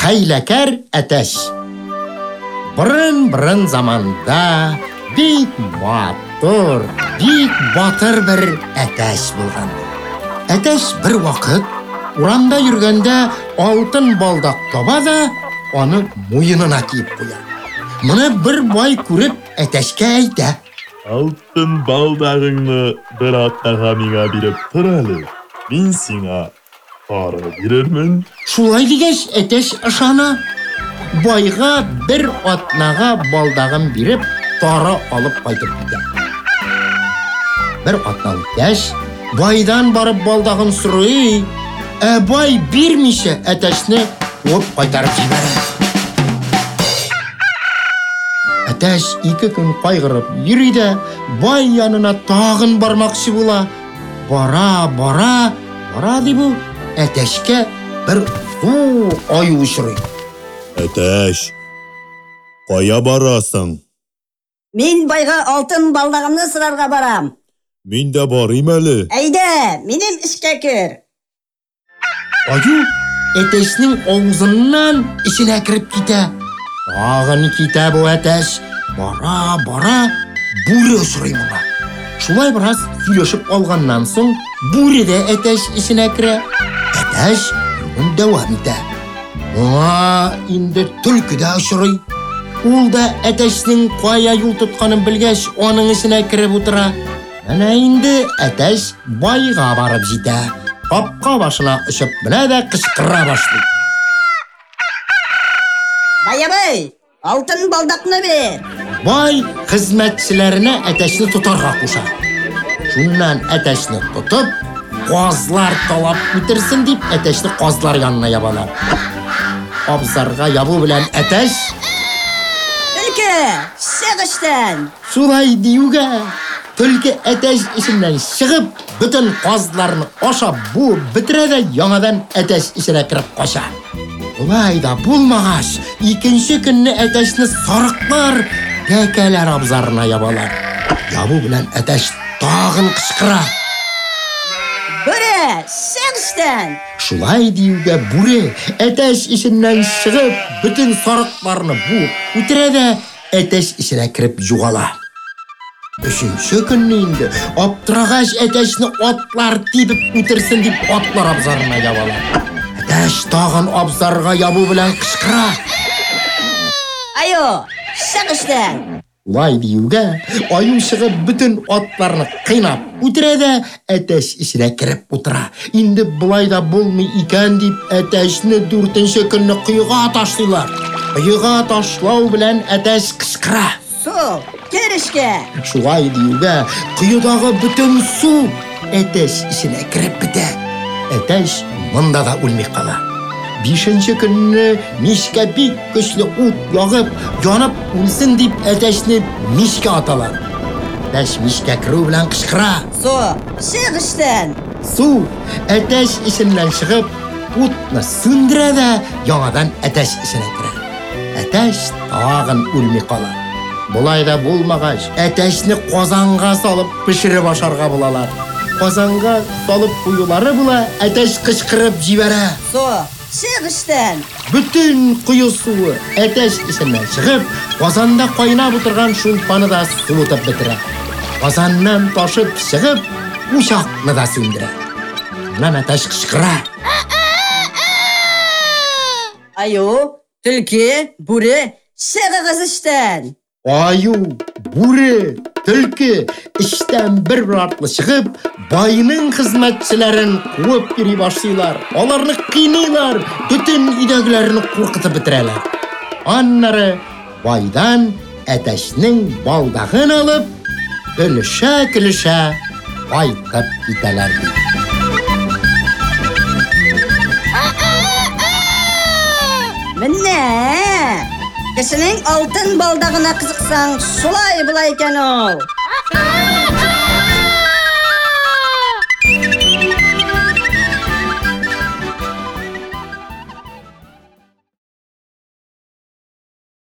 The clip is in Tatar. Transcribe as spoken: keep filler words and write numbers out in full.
хәйләкәр әтәш. Бұрын-бұрын заманда бик батыр, бик батыр бір әтәш болған. Әтәш бір вақыт урамда жүргәндә алтын балдақ таба да, аны муенына киеп куя. Мұны бір бай күреп әтәшкә әйтә: Алтын балдағыңны бір аттаға миңа биреп тұр әле. Мин сиңа тары бирермен. Шулай дигәч, әтәш ышана. Байга бір атнаға балдағын биреп, тары алып кайтып китә. Бір атна үткәч, байдан барып балдағын сорый, ә бай бирмичә әтәшне куып кайтарып җибәрә. Әтәш ике көн кайгырып йөри дә, бай янына тагын бармакчы була. Бара, бара, бара ди бу, әтәшкә бір зур аю очрый. Әтәш, кая барасың? Мин байга алтын балдагымны сырарга барам. Мин дә барыйм әле. Әйдә, минем эшкә кер. Аю әтәшнең авызыннан эченә кирип китә. Тагын китә бу әтәш. Бара, бара, бүре очрый моңа. Шулай бераз сөйләшеп алганнан соң, бүре дә әтәш эченә керә. Әтәш юлын дәвам итә. Моңа инде төлке дә очрый. Ул да әтәшнең кая юл тотканын белгәч, аның эченә кирип утыра. Менә инде әтәш байга барып җитә. Капка башына очып менә дә кычкыра башлый. Баябай, алтын балдакны бир. Бай хезмәтчеләренә әтәшне тотарга куша. Шуннан әтәшне тотып, казлар талап үтерсен дип, әтәшне казлар янына ябалар. Абзарга ябу белән әтәш Төлке, чык эштән. шулай диюгә, төлке әтәш эченнән чыгып, бөтен казларны ашап буып бетерә дә яңадан әтәш эченә кирип кача. Улай да булмагач, икенче көнне әтәшне сарыклар, тәкәләр абзарына ябалар. Ябу белән әтәш тагын кычкыра. Бүре, чык эштән. Шулай диюгә бүре әтәш эченнән чыгып, бөтен сарыкларны буып үтерә дә әтәш эченә кирип югала. Өченче көнне инде аптырагач әтәшне атлар тибеп үтерсен дип, атлар абзарына ябалар. Әтәш тагын абзарга ябу белән кычкыра. Айо, чык эштән. Лай диюгә, аю чыгып бөтен атларны кыйнап үтерә дә әтәш эченә кирип утыра. Инде булай да булмый икән дип, әтәшне дүртенче көнне коега ташлыйлар. Коега ташлау белән әтәш кычкыра. Су, кер эшкә. Шулай диюгә, коедагы бөтен су әтәш эченә кирип бетә. Әтәш монда да үлми кала. Бишенче көнне мичкә бик көчле ут ягып, янып үлсен дип, әтәшне мичкә аталар. Әтәш мичкә керү белән кычкыра. Су, чык эштән. Су әтәш эченнән чыгып, утны сүндерә дә яңадан әтәш эченә керә. Әтәш тагын үлми кала. Булай да булмагач, әтәшне казанга салып пешереп ашарга булалар. Казанга салып куюлары була, әтәш кычкырып җибәрә. Су, чык эштән. Bütün куyu суы әтәш эченнән чыгып, казанда кайнап утырган шулпаны да суытып бетерә. Казаннан ташып чыгып, учакны да сүндерә. Менә әтәш кычкыра. Айо, төлке, бүре, чыгыгыз эштән. Аю, бүре, төлке эштән бер артлы чыгып, байның хезмәтчеләрен куып йөри башлыйлар. Аларны кыйныйлар, бөтен өйдәгеләрне куркытып бетерәләр. Аннары байдан әтәшнең балдагын алып, көлешә-көлешә кайтып китәләр. Менә, кешенең алтын балдагына кызыксаң, шулай була икән ул.